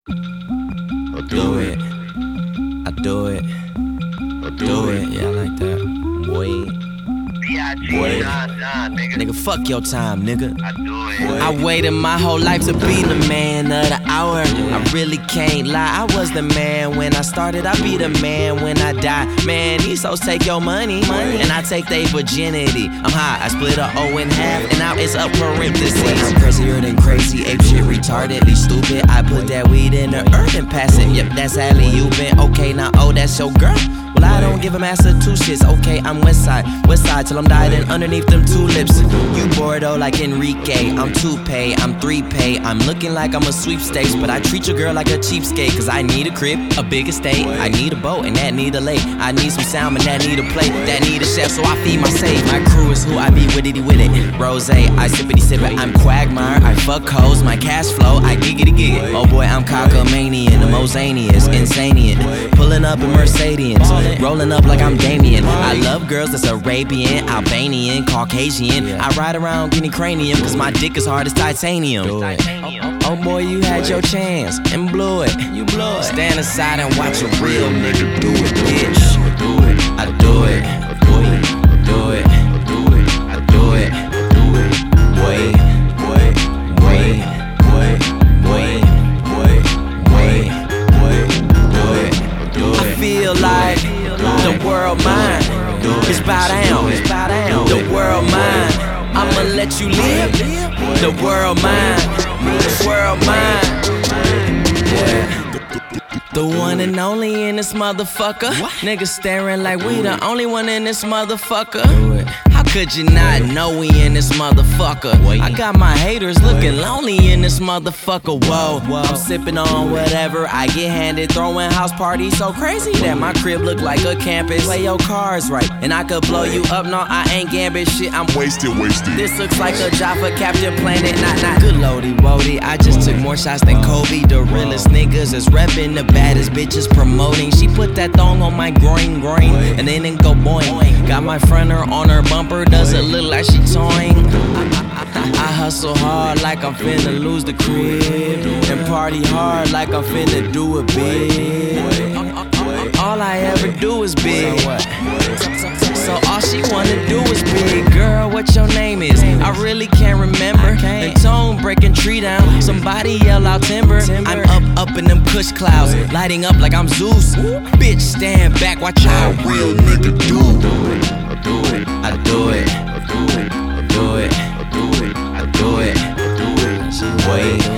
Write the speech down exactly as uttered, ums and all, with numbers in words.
I do it. I do it. I do it. Yeah, I like that. Boy. Boy. Nigga, fuck your time, nigga. I do it. I waited my whole life to be the man of the hour. I really can't lie, I was the man when I started. I'll be the man when I die. Man, these hoes take your money, and I take their virginity. I'm high, I split a O in half, and now it's up parentheses. I'm crazier than crazy, ape shit, retardedly stupid. I put that weed in the earth and pass it. Yep, that's alley you been. Okay, now oh, that's your girl. Well, I don't give a master two shits. Okay, I'm west side, west side till I'm dying underneath them tulips. You Bordeaux like Enrique, I'm two-pay, I'm three-pay. I'm looking like I'm a sweepstakes, but I treat your girl like a cheapskate. Cause I need a crib, a big estate, I need a boat, and that need a lake. I need some salmon, that need a plate, that need a chef, so I feed my safe. My crew is who I be with it, with it. Rose, I sippity sip it, I'm Quagmire, I fuck hoes, my cash flow, I giggity gig it. Oh boy, I'm cockamanian, the Mosanius, insanian. Pulling up in Mercedes, rolling up like I'm Damien. I love girls that's Arabian, Albanian, Caucasian. I ride around getting cranium, cause my dick is hard as titanium. Oh, oh, oh boy, you had your chance and blew it. You blew it. Stand aside and watch a real nigga do it, bitch. I do it. I do it. I do it. I do it. I do it. Wait, wait, wait, wait, wait, wait, wait, do it. Do it. I feel like the world mine. It's bow down. It's bow down. The world mine. I'ma let you live. The world mine. The world mine. Yeah. The one and only in this motherfucker. Niggas staring like we the only one in this motherfucker. How could you not know we in this motherfucker? I got my haters looking lonely in this motherfucker. Whoa, I'm sipping on whatever I get handed. Throwing house parties so crazy that my crib look like a campus. Play your cards right, and I could blow you up. No, I ain't gambit shit. I'm Wasted, wasted. This looks like a job for Captain Planet. Not, not good loady woody. I just took more shots than Kobe. The realest niggas is repping, the baddest bitches promoting. She put that thong on my groin, groin, and then it go boing. Got my fronter on her bumper. Does it look like she toying? I hustle hard like I'm finna lose the crib, and party hard like I'm finna do it big. All I ever do is big, so all she wanna do is big. Girl, what your name is? I really can't remember. And tone breaking tree down, somebody yell out timber. I'm up, up in them kush clouds, lighting up like I'm Zeus. Bitch, stand back, watch how a real nigga do. I do it. I do it. I do it. I do it. I do it. I do it. Wait.